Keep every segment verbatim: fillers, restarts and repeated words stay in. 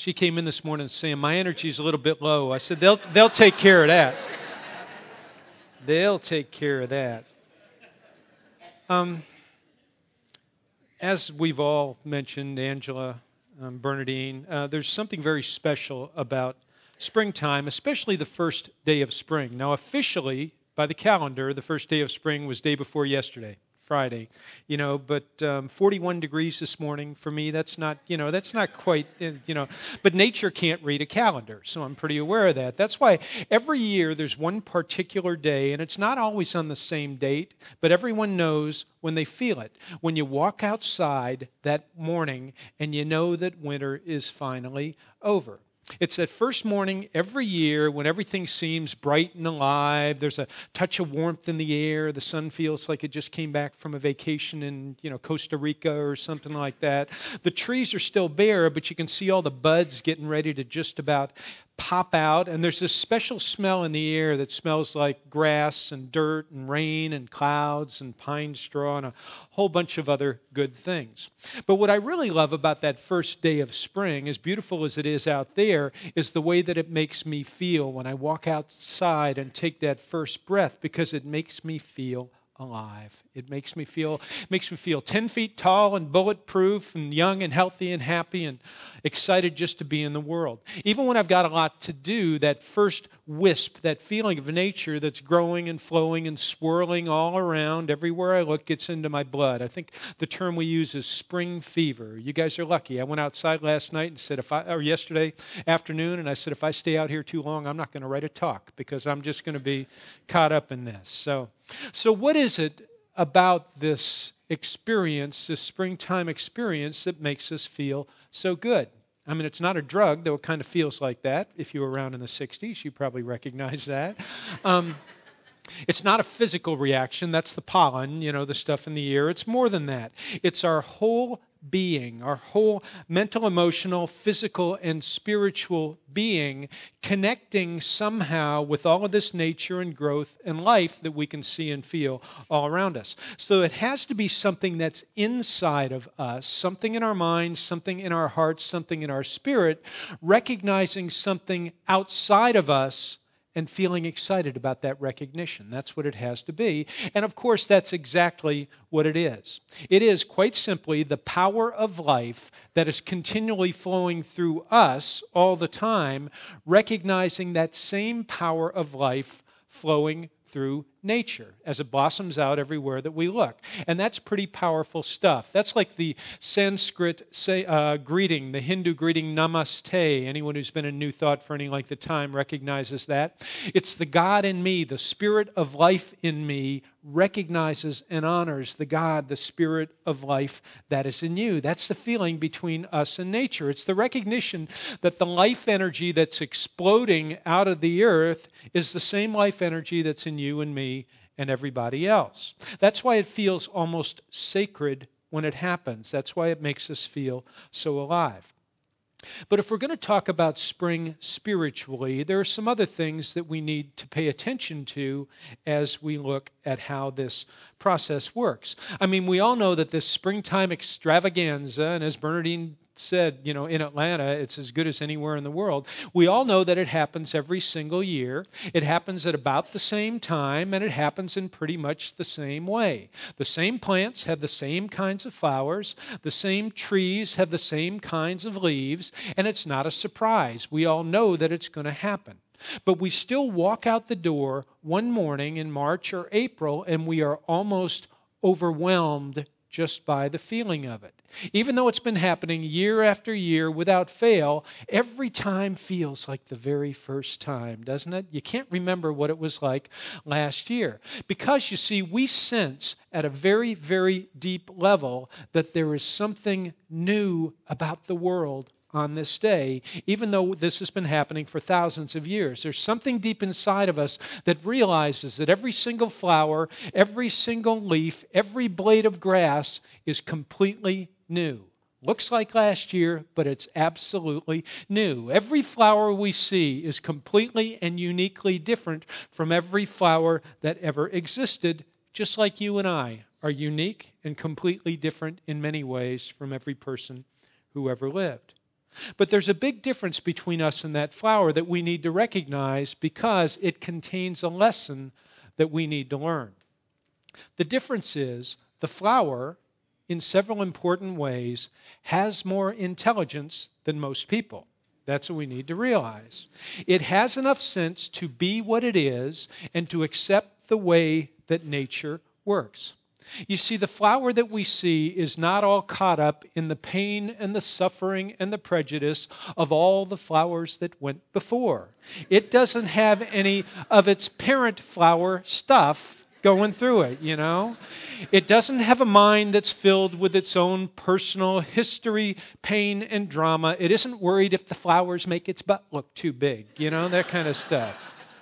She came in this morning saying, my energy's a little bit low. I said, they'll, they'll take care of that. They'll take care of that. Um, as we've all mentioned, Angela, um, Bernadine, uh, there's something very special about springtime, especially the first day of spring. Now, officially, by the calendar, the first day of spring was day before yesterday, Friday. You know, but um, forty-one degrees this morning for me, that's not, you know, that's not quite, uh, you know, but nature can't read a calendar, so I'm pretty aware of that. That's why every year there's one particular day, and it's not always on the same date, but everyone knows when they feel it. When you walk outside that morning and you know that winter is finally over. It's that first morning every year when everything seems bright and alive. There's a touch of warmth in the air. The sun feels like it just came back from a vacation in, you know, Costa Rica or something like that. The trees are still bare, but you can see all the buds getting ready to just about pop out. And there's this special smell in the air that smells like grass and dirt and rain and clouds and pine straw and a whole bunch of other good things. But what I really love about that first day of spring, as beautiful as it is out there, is the way that it makes me feel when I walk outside and take that first breath, because it makes me feel alive. It makes me feel makes me feel ten feet tall and bulletproof and young and healthy and happy and excited just to be in the world. Even when I've got a lot to do, that first wisp, that feeling of nature that's growing and flowing and swirling all around, everywhere I look, gets into my blood. I think the term we use is spring fever. You guys are lucky. I went outside last night and said, if I, or yesterday afternoon, and I said, if I stay out here too long, I'm not going to write a talk because I'm just going to be caught up in this. So, so what is it about this experience, this springtime experience, that makes us feel so good? I mean, it's not a drug, though it kind of feels like that. If you were around in the sixties, you probably recognize that. Um, it's not a physical reaction. That's the pollen, you know, the stuff in the air. It's more than that. It's our whole being, our whole mental, emotional, physical, and spiritual being connecting somehow with all of this nature and growth and life that we can see and feel all around us. So it has to be something that's inside of us, something in our minds, something in our hearts, something in our spirit, recognizing something outside of us and feeling excited about that recognition. That's what it has to be. And of course, that's exactly what it is. It is, quite simply, the power of life that is continually flowing through us all the time, recognizing that same power of life flowing through nature as it blossoms out everywhere that we look. And that's pretty powerful stuff. That's like the Sanskrit say, uh, greeting, the Hindu greeting Namaste. Anyone who's been in New Thought for any length of time recognizes that. It's the God in me, the spirit of life in me, recognizes and honors the God, the spirit of life that is in you. That's the feeling between us and nature. It's the recognition that the life energy that's exploding out of the earth is the same life energy that's in you and me and everybody else. That's why it feels almost sacred when it happens. That's why it makes us feel so alive. But if we're going to talk about spring spiritually, there are some other things that we need to pay attention to as we look at how this process works. I mean, we all know that this springtime extravaganza, and as Bernadine said, you know, in Atlanta, it's as good as anywhere in the world. We all know that it happens every single year. It happens at about the same time, and it happens in pretty much the same way. The same plants have the same kinds of flowers. The same trees have the same kinds of leaves, and it's not a surprise. We all know that it's going to happen. But we still walk out the door one morning in March or April, and we are almost overwhelmed just by the feeling of it. Even though it's been happening year after year without fail, every time feels like the very first time, doesn't it? You can't remember what it was like last year. Because, you see, we sense at a very, very deep level that there is something new about the world on this day, even though this has been happening for thousands of years. There's something deep inside of us that realizes that every single flower, every single leaf, every blade of grass is completely new. Looks like last year, but it's absolutely new. Every flower we see is completely and uniquely different from every flower that ever existed, just like you and I are unique and completely different in many ways from every person who ever lived. But there's a big difference between us and that flower that we need to recognize because it contains a lesson that we need to learn. The difference is the flower, in several important ways, has more intelligence than most people. That's what we need to realize. It has enough sense to be what it is and to accept the way that nature works. You see, the flower that we see is not all caught up in the pain and the suffering and the prejudice of all the flowers that went before. It doesn't have any of its parent flower stuff going through it, you know. It doesn't have a mind that's filled with its own personal history, pain, and drama. It isn't worried if the flowers make its butt look too big, you know, that kind of stuff.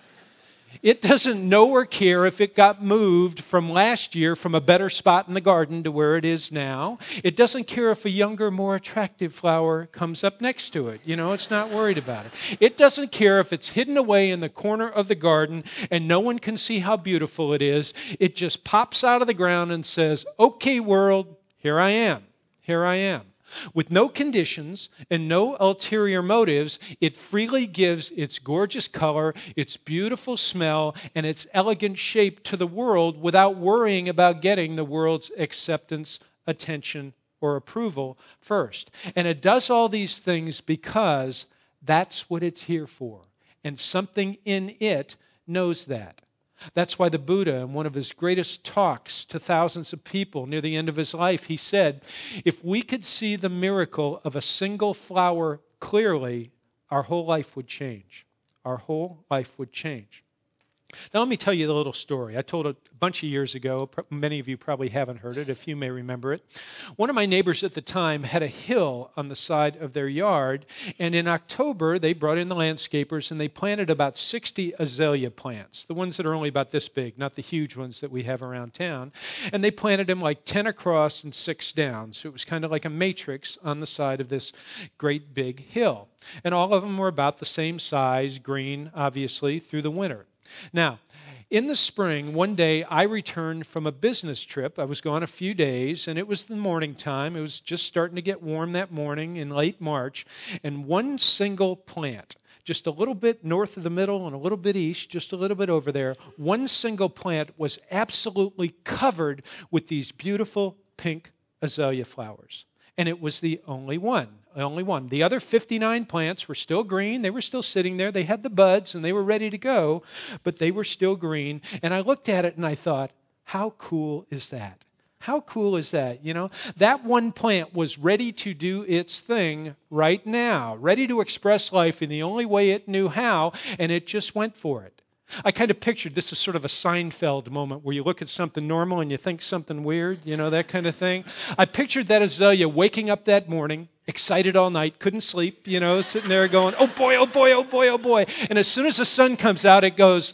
It doesn't know or care if it got moved from last year from a better spot in the garden to where it is now. It doesn't care if a younger, more attractive flower comes up next to it. You know, it's not worried about it. It doesn't care if it's hidden away in the corner of the garden and no one can see how beautiful it is. It just pops out of the ground and says, "Okay, world, here I am. Here I am." With no conditions and no ulterior motives, it freely gives its gorgeous color, its beautiful smell, and its elegant shape to the world without worrying about getting the world's acceptance, attention, or approval first. And it does all these things because that's what it's here for. And something in it knows that. That's why the Buddha, in one of his greatest talks to thousands of people near the end of his life, he said, if we could see the miracle of a single flower clearly, our whole life would change. Our whole life would change. Now let me tell you a little story. I told it a bunch of years ago. Many of you probably haven't heard it. A few may remember it. One of my neighbors at the time had a hill on the side of their yard, and in October they brought in the landscapers and they planted about sixty azalea plants, the ones that are only about this big, not the huge ones that we have around town. And they planted them like ten across and six down, so it was kind of like a matrix on the side of this great big hill. And all of them were about the same size, green, obviously, through the winter. Now, in the spring, one day I returned from a business trip. I was gone a few days, and it was the morning time. It was just starting to get warm that morning in late March, and one single plant, just a little bit north of the middle and a little bit east, just a little bit over there, one single plant was absolutely covered with these beautiful pink azalea flowers. And it was the only one, the only one. The other fifty-nine plants were still green. They were still sitting there. They had the buds and they were ready to go, but they were still green. And I looked at it and I thought, how cool is that? How cool is that? You know, that one plant was ready to do its thing right now, ready to express life in the only way it knew how, and it just went for it. I kind of pictured this as sort of a Seinfeld moment where you look at something normal and you think something weird, you know, that kind of thing. I pictured that azalea waking up that morning, excited all night, couldn't sleep, you know, sitting there going, oh boy, oh boy, oh boy, oh boy. And as soon as the sun comes out, it goes,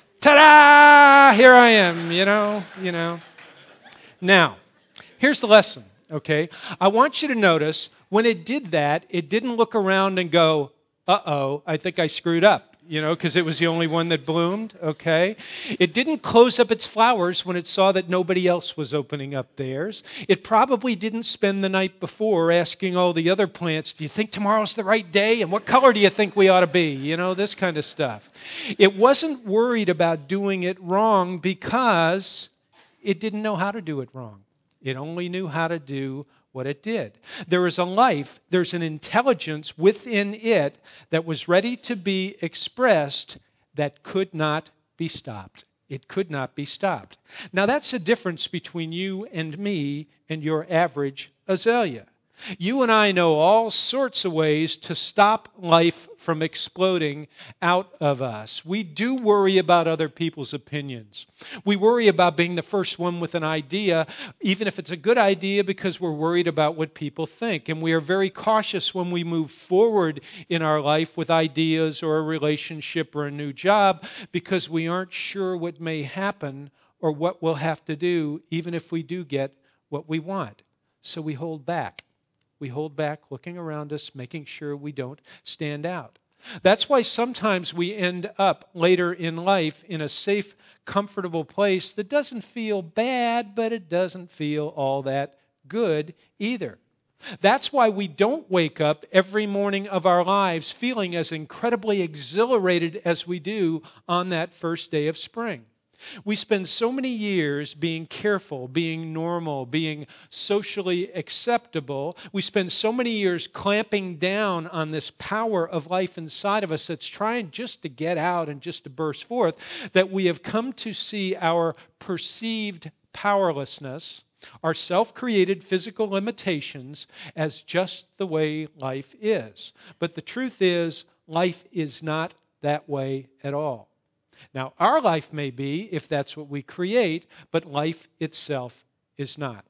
ta-da, here I am, you know, you know. Now, here's the lesson, okay? I want you to notice when it did that, it didn't look around and go, uh-oh, I think I screwed up. You know, because it was the only one that bloomed, okay? It didn't close up its flowers when it saw that nobody else was opening up theirs. It probably didn't spend the night before asking all the other plants, do you think tomorrow's the right day? And what color do you think we ought to be? You know, this kind of stuff. It wasn't worried about doing it wrong because it didn't know how to do it wrong. It only knew how to do what it did. There is a life, there's an intelligence within it that was ready to be expressed that could not be stopped. It could not be stopped. Now that's the difference between you and me and your average azalea. You and I know all sorts of ways to stop life from exploding out of us. We do worry about other people's opinions. We worry about being the first one with an idea, even if it's a good idea, because we're worried about what people think. And we are very cautious when we move forward in our life with ideas or a relationship or a new job, because we aren't sure what may happen or what we'll have to do, even if we do get what we want. So we hold back. We hold back, looking around us, making sure we don't stand out. That's why sometimes we end up later in life in a safe, comfortable place that doesn't feel bad, but it doesn't feel all that good either. That's why we don't wake up every morning of our lives feeling as incredibly exhilarated as we do on that first day of spring. We spend so many years being careful, being normal, being socially acceptable. We spend so many years clamping down on this power of life inside of us that's trying just to get out and just to burst forth, that we have come to see our perceived powerlessness, our self-created physical limitations, as just the way life is. But the truth is, life is not that way at all. Now, our life may be, if that's what we create, but life itself is not.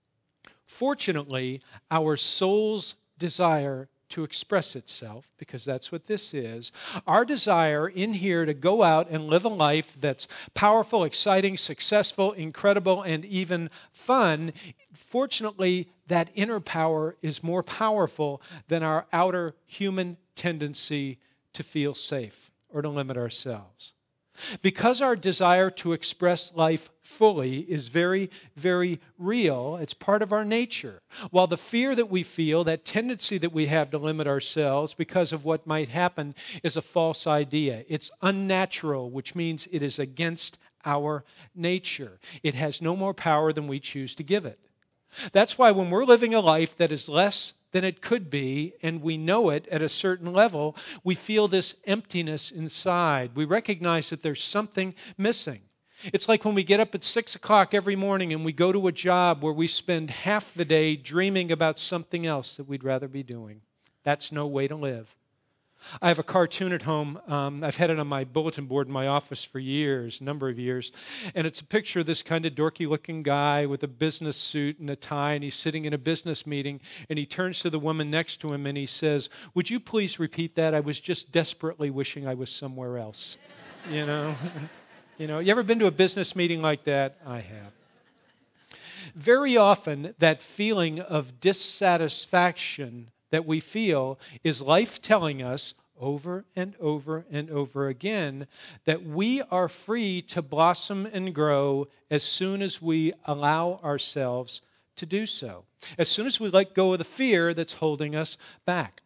Fortunately, our soul's desire to express itself, because that's what this is, our desire in here to go out and live a life that's powerful, exciting, successful, incredible, and even fun, fortunately, that inner power is more powerful than our outer human tendency to feel safe or to limit ourselves. Because our desire to express life fully is very, very real, it's part of our nature. While the fear that we feel, that tendency that we have to limit ourselves because of what might happen, is a false idea. It's unnatural, which means it is against our nature. It has no more power than we choose to give it. That's why when we're living a life that is less than it could be, and we know it at a certain level, we feel this emptiness inside. We recognize that there's something missing. It's like when we get up at six o'clock every morning and we go to a job where we spend half the day dreaming about something else that we'd rather be doing. That's no way to live. I have a cartoon at home. Um, I've had it on my bulletin board in my office for years, a number of years. And it's a picture of this kind of dorky-looking guy with a business suit and a tie, and he's sitting in a business meeting, and he turns to the woman next to him and he says, "Would you please repeat that? I was just desperately wishing I was somewhere else." You know? You know, you ever been to a business meeting like that? I have. Very often, that feeling of dissatisfaction that we feel is life telling us over and over and over again that we are free to blossom and grow as soon as we allow ourselves to do so, as soon as we let go of the fear that's holding us back.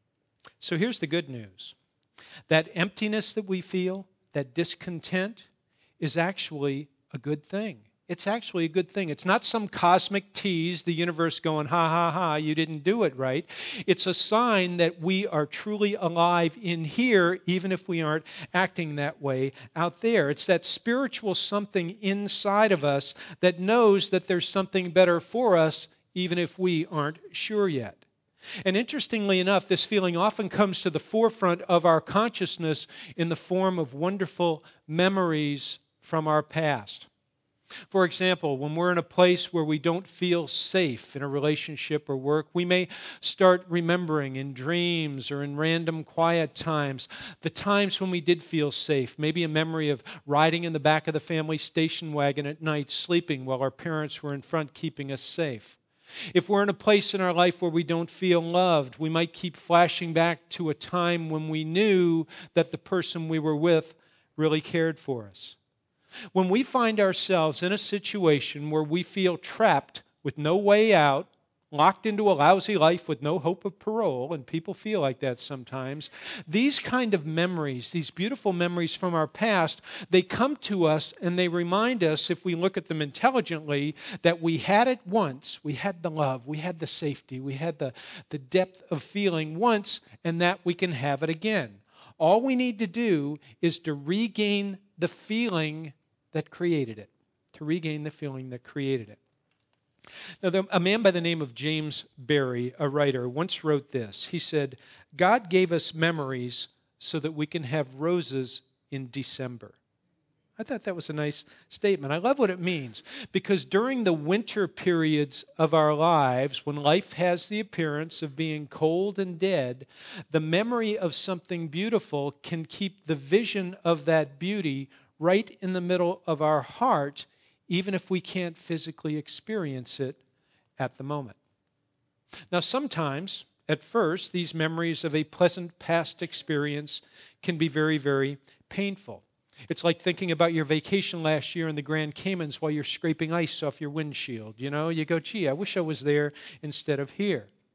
So here's the good news. That emptiness that we feel, that discontent, is actually a good thing. It's actually a good thing. It's not some cosmic tease, the universe going, ha, ha, ha, you didn't do it right. It's a sign that we are truly alive in here, even if we aren't acting that way out there. It's that spiritual something inside of us that knows that there's something better for us, even if we aren't sure yet. And interestingly enough, this feeling often comes to the forefront of our consciousness in the form of wonderful memories from our past. For example, when we're in a place where we don't feel safe in a relationship or work, we may start remembering in dreams or in random quiet times the times when we did feel safe. Maybe a memory of riding in the back of the family station wagon at night, sleeping while our parents were in front keeping us safe. If we're in a place in our life where we don't feel loved, we might keep flashing back to a time when we knew that the person we were with really cared for us. When we find ourselves in a situation where we feel trapped with no way out, locked into a lousy life with no hope of parole, and people feel like that sometimes, these kind of memories, these beautiful memories from our past, they come to us and they remind us, if we look at them intelligently, that we had it once. We had the love, we had the safety, we had the, the depth of feeling once, and that we can have it again. All we need to do is to regain the feeling that created it, to regain the feeling that created it. Now, the, a man by the name of James Barrie, a writer, once wrote this. He said, "God gave us memories so that we can have roses in December." I thought that was a nice statement. I love what it means, because during the winter periods of our lives, when life has the appearance of being cold and dead, the memory of something beautiful can keep the vision of that beauty right in the middle of our heart, even if we can't physically experience it at the moment. Now, sometimes, at first, these memories of a pleasant past experience can be very, very painful. It's like thinking about your vacation last year in the Grand Caymans while you're scraping ice off your windshield. You know, you go, gee, I wish I was there instead of here.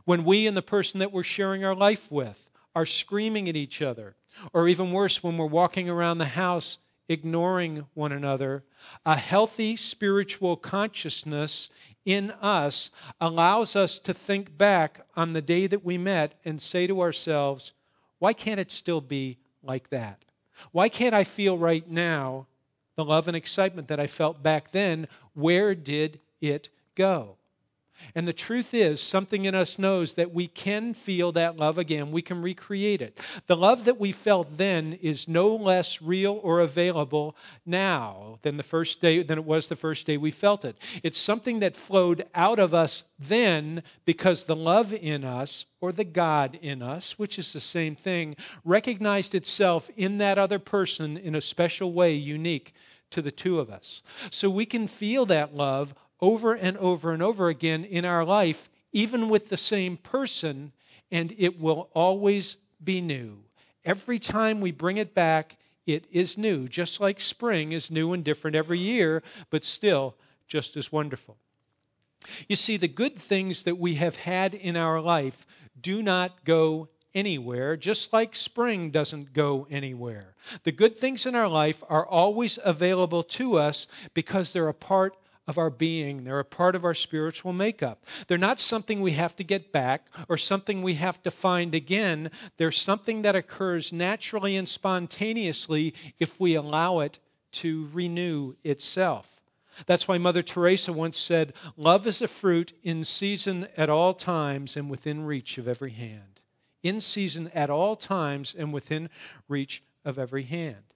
When we and the person that we're sharing our life with are screaming at each other, or even worse, when we're walking around the house ignoring one another, a healthy spiritual consciousness in us allows us to think back on the day that we met and say to ourselves, why can't it still be like that? Why can't I feel right now the love and excitement that I felt back then? Where did it go? And the truth is, something in us knows that we can feel that love again. We can recreate it. The love that we felt then is no less real or available now than the first day than it was the first day we felt it. It's something that flowed out of us then because the love in us, or the God in us, which is the same thing, recognized itself in that other person in a special way, unique to the two of us. So we can feel that love over and over and over again in our life, even with the same person, and it will always be new. Every time we bring it back, it is new, just like spring is new and different every year, but still just as wonderful. You see, the good things that we have had in our life do not go anywhere, just like spring doesn't go anywhere. The good things in our life are always available to us because they're a part of our being. They're a part of our spiritual makeup. They're not something we have to get back or something we have to find again. They're something that occurs naturally and spontaneously if we allow it to renew itself. That's why Mother Teresa once said, "Love is a fruit in season at all times and within reach of every hand." In season at all times and within reach of every hand.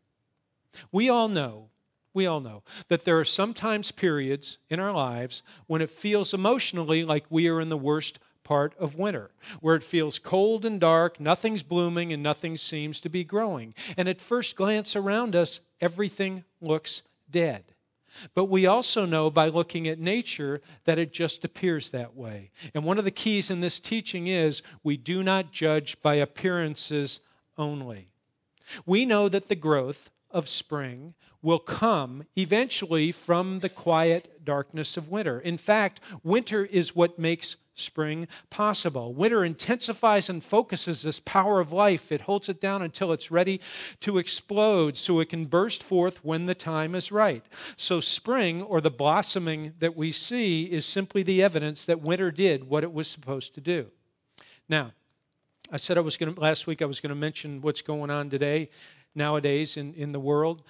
We all know We all know that there are sometimes periods in our lives when it feels emotionally like we are in the worst part of winter, where it feels cold and dark, nothing's blooming, and nothing seems to be growing. And at first glance around us, everything looks dead. But we also know by looking at nature that it just appears that way. And one of the keys in this teaching is we do not judge by appearances only. We know that the growth of spring will come eventually from the quiet darkness of winter. In fact, winter is what makes spring possible. Winter intensifies and focuses this power of life. It holds it down until it's ready to explode so it can burst forth when the time is right. So spring, or the blossoming that we see, is simply the evidence that winter did what it was supposed to do. Now, I said I was going to, last week I was going to mention what's going on today, nowadays in, in the world.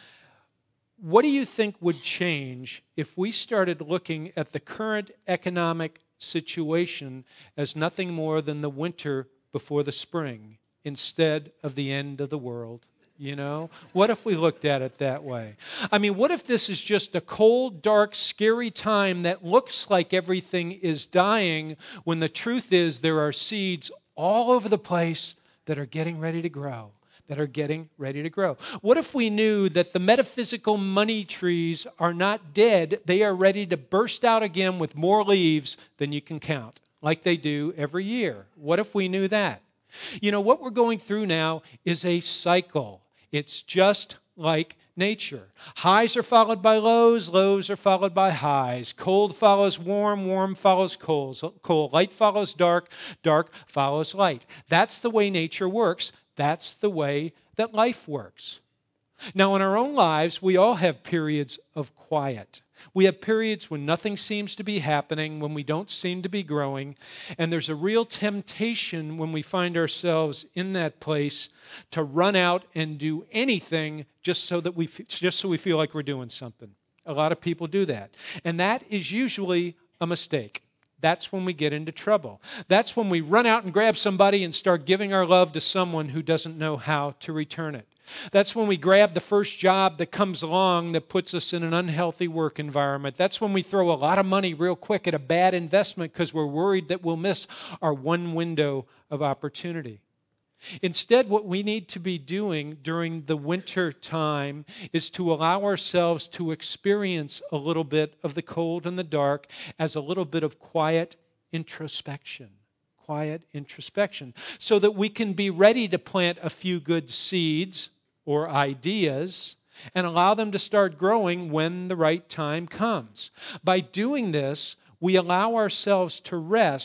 What do you think would change if we started looking at the current economic situation as nothing more than the winter before the spring instead of the end of the world? You know, what if we looked at it that way? I mean, what if this is just a cold, dark, scary time that looks like everything is dying when the truth is there are seeds all over the place that are getting ready to grow? that are getting ready to grow. What if we knew that the metaphysical money trees are not dead, they are ready to burst out again with more leaves than you can count, like they do every year? What if we knew that? You know, what we're going through now is a cycle. It's just like nature. Highs are followed by lows, lows are followed by highs. Cold follows warm, warm follows cold. Cold. Light follows dark, dark follows light. That's the way nature works. That's the way that life works. Now, in our own lives, we all have periods of quiet. We have periods when nothing seems to be happening, when we don't seem to be growing, and there's a real temptation when we find ourselves in that place to run out and do anything just so that we just so we feel like we're doing something. A lot of people do that, and that is usually a mistake. That's when we get into trouble. That's when we run out and grab somebody and start giving our love to someone who doesn't know how to return it. That's when we grab the first job that comes along that puts us in an unhealthy work environment. That's when we throw a lot of money real quick at a bad investment because we're worried that we'll miss our one window of opportunity. Instead, what we need to be doing during the winter time is to allow ourselves to experience a little bit of the cold and the dark as a little bit of quiet introspection. Quiet introspection. So that we can be ready to plant a few good seeds or ideas and allow them to start growing when the right time comes. By doing this, we allow ourselves to rest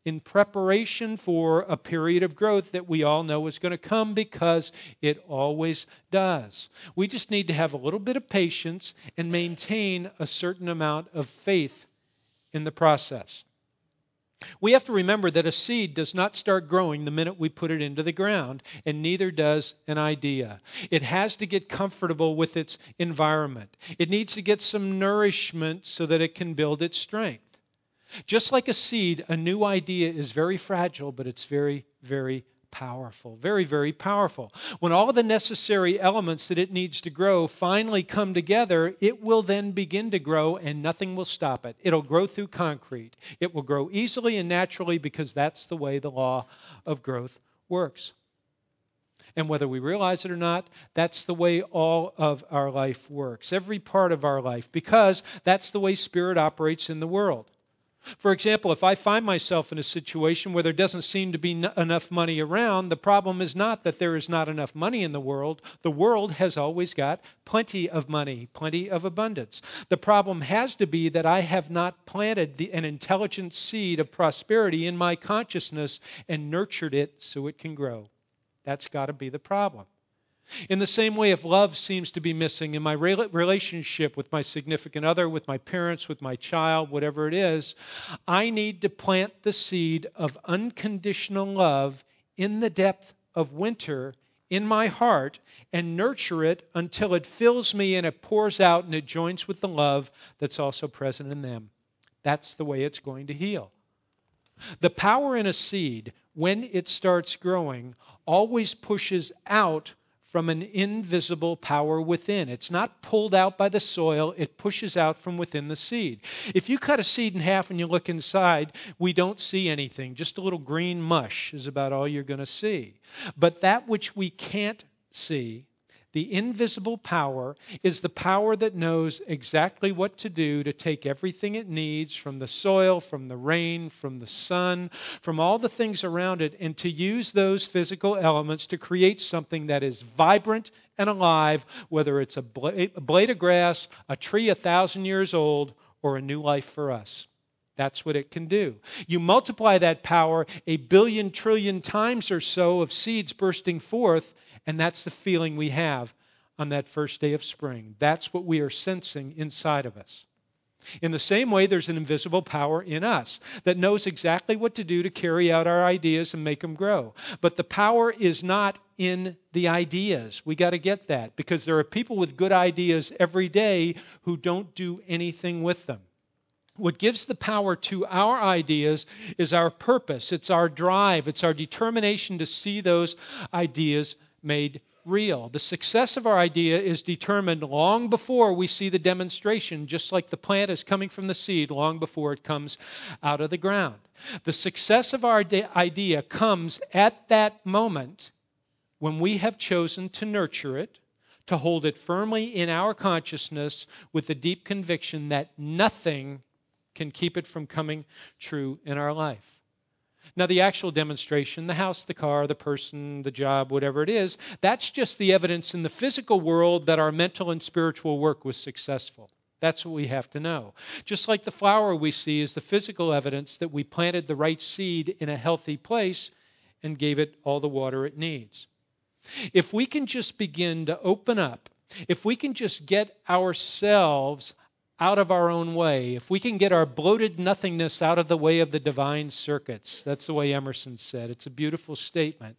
in preparation for a period of growth that we all know is going to come, because it always does. We just need to have a little bit of patience and maintain a certain amount of faith in the process. We have to remember that a seed does not start growing the minute we put it into the ground, and neither does an idea. It has to get comfortable with its environment. It needs to get some nourishment so that it can build its strength. Just like a seed, a new idea is very fragile, but it's very, very powerful. Very, very powerful. When all of the necessary elements that it needs to grow finally come together, it will then begin to grow, and nothing will stop it. It'll grow through concrete. It will grow easily and naturally, because that's the way the law of growth works. And whether we realize it or not, that's the way all of our life works. Every part of our life, because that's the way Spirit operates in the world. For example, if I find myself in a situation where there doesn't seem to be n- enough money around, the problem is not that there is not enough money in the world. The world has always got plenty of money, plenty of abundance. The problem has to be that I have not planted the, an intelligent seed of prosperity in my consciousness and nurtured it so it can grow. That's got to be the problem. In the same way, if love seems to be missing in my relationship with my significant other, with my parents, with my child, whatever it is, I need to plant the seed of unconditional love in the depth of winter in my heart and nurture it until it fills me and it pours out and it joins with the love that's also present in them. That's the way it's going to heal. The power in a seed, when it starts growing, always pushes out from an invisible power within. It's not pulled out by the soil, it pushes out from within the seed. If you cut a seed in half and you look inside, we don't see anything. Just a little green mush is about all you're going to see. But that which we can't see, the invisible power, is the power that knows exactly what to do to take everything it needs from the soil, from the rain, from the sun, from all the things around it, and to use those physical elements to create something that is vibrant and alive, whether it's a blade of grass, a tree a thousand years old, or a new life for us. That's what it can do. You multiply that power a billion trillion times or so of seeds bursting forth, and that's the feeling we have on that first day of spring. That's what we are sensing inside of us. In the same way, there's an invisible power in us that knows exactly what to do to carry out our ideas and make them grow. But the power is not in the ideas. We got to get that, because there are people with good ideas every day who don't do anything with them. What gives the power to our ideas is our purpose. It's our drive. It's our determination to see those ideas made real. The success of our idea is determined long before we see the demonstration, just like the plant is coming from the seed long before it comes out of the ground. The success of our idea comes at that moment when we have chosen to nurture it, to hold it firmly in our consciousness with the deep conviction that nothing can keep it from coming true in our life. Now, the actual demonstration, the house, the car, the person, the job, whatever it is, that's just the evidence in the physical world that our mental and spiritual work was successful. That's what we have to know. Just like the flower we see is the physical evidence that we planted the right seed in a healthy place and gave it all the water it needs. If we can just begin to open up, if we can just get ourselves out of our own way, if we can get our bloated nothingness out of the way of the divine circuits, that's the way Emerson said. It's a beautiful statement.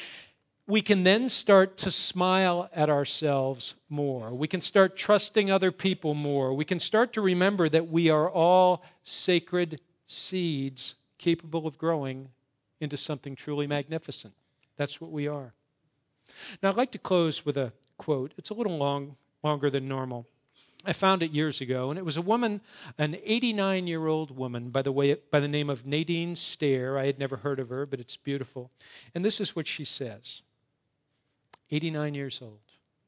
We can then start to smile at ourselves more. We can start trusting other people more. We can start to remember that we are all sacred seeds capable of growing into something truly magnificent. That's what we are. Now, I'd like to close with a quote. It's a little long, longer than normal. I found it years ago, and it was a woman, an eighty-nine-year-old woman by the way, by the name of Nadine Stair. I had never heard of her, but it's beautiful. And this is what she says. eighty-nine years old.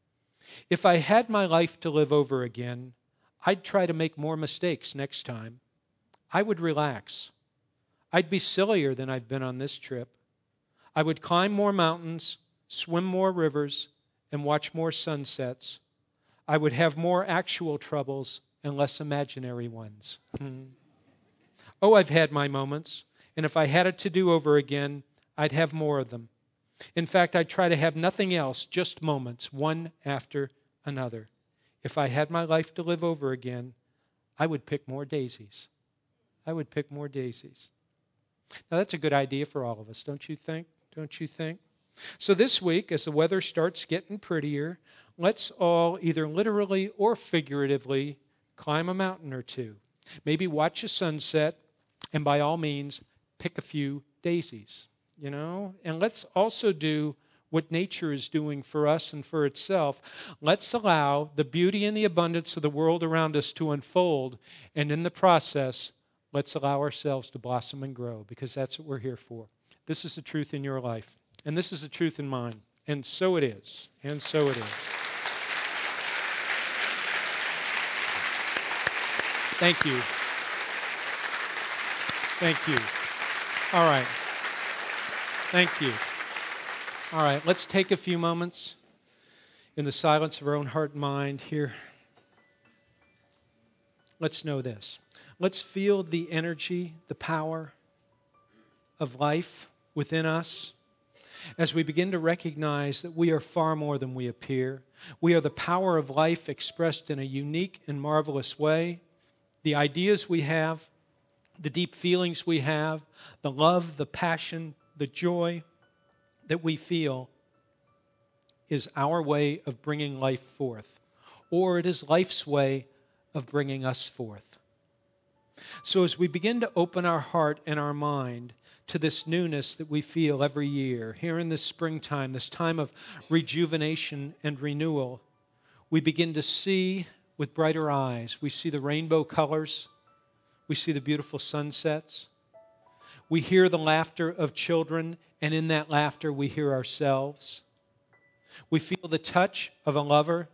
If I had my life to live over again, I'd try to make more mistakes next time. I would relax. I'd be sillier than I've been on this trip. I would climb more mountains, swim more rivers, and watch more sunsets. I would have more actual troubles and less imaginary ones. Hmm. Oh, I've had my moments, And if I had it to do over again, I'd have more of them. In fact, I'd try to have nothing else, just moments, one after another. If I had my life to live over again, I would pick more daisies. I would pick more daisies. Now, that's a good idea for all of us, don't you think? Don't you think? So this week, as the weather starts getting prettier, let's all either literally or figuratively climb a mountain or two. Maybe watch a sunset, and by all means, pick a few daisies, you know? And let's also do what nature is doing for us and for itself. Let's allow the beauty and the abundance of the world around us to unfold, and in the process, let's allow ourselves to blossom and grow, because that's what we're here for. This is the truth in your life, and this is the truth in mine, and so it is, and so it is. Thank you. Thank you. All right. Thank you. All right, let's take a few moments in the silence of our own heart and mind here. Let's know this. Let's feel the energy, the power of life within us as we begin to recognize that we are far more than we appear. We are the power of life expressed in a unique and marvelous way. The ideas we have, the deep feelings we have, the love, the passion, the joy that we feel is our way of bringing life forth, or it is life's way of bringing us forth. So as we begin to open our heart and our mind to this newness that we feel every year, here in this springtime, this time of rejuvenation and renewal, we begin to see with brighter eyes. We see the rainbow colors. We see the beautiful sunsets. We hear the laughter of children, and in that laughter we hear ourselves. We feel the touch of a lover.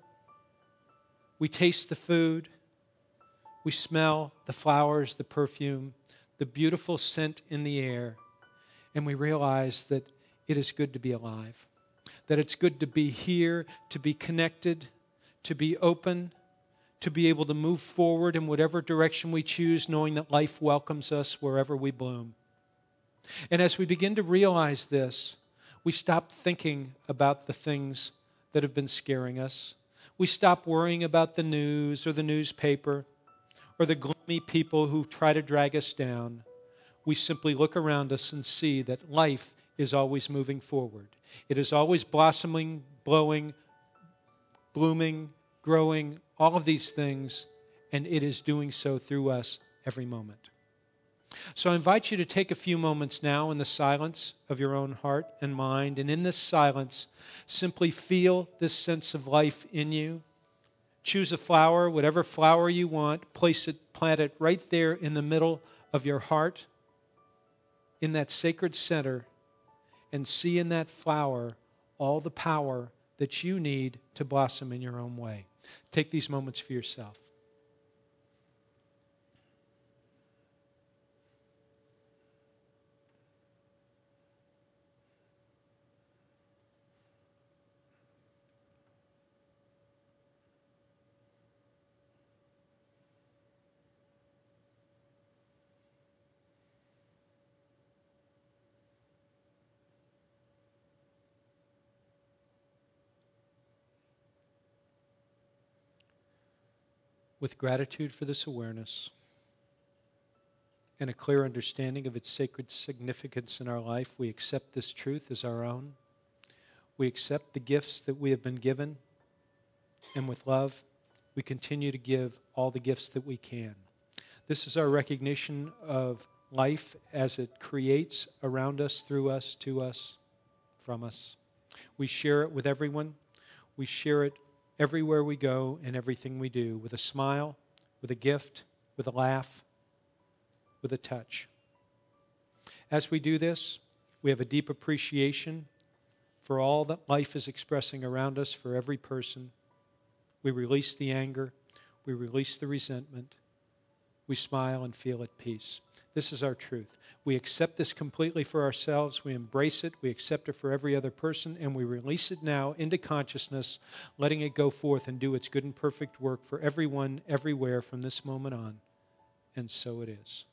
We taste the food. We smell the flowers, the perfume, the beautiful scent in the air. And we realize that it is good to be alive, that it's good to be here, to be connected, to be open, to be able to move forward in whatever direction we choose, knowing that life welcomes us wherever we bloom. And as we begin to realize this, we stop thinking about the things that have been scaring us. We stop worrying about the news or the newspaper or the gloomy people who try to drag us down. We simply look around us and see that life is always moving forward. It is always blossoming, blowing, blooming, growing, all of these things, and it is doing so through us every moment. So I invite you to take a few moments now in the silence of your own heart and mind, and in this silence, simply feel this sense of life in you. Choose a flower, whatever flower you want, place it, plant it right there in the middle of your heart, in that sacred center, and see in that flower all the power that you need to blossom in your own way. Take these moments for yourself. With gratitude for this awareness and a clear understanding of its sacred significance in our life, we accept this truth as our own. We accept the gifts that we have been given, and with love, we continue to give all the gifts that we can. This is our recognition of life as it creates around us, through us, to us, from us. We share it with everyone. We share it everywhere we go and everything we do, with a smile, with a gift, with a laugh, with a touch. As we do this, we have a deep appreciation for all that life is expressing around us for every person. We release the anger. We release the resentment. We smile and feel at peace. This is our truth. We accept this completely for ourselves. We embrace it. We accept it for every other person. And we release it now into consciousness, letting it go forth and do its good and perfect work for everyone, everywhere from this moment on. And so it is.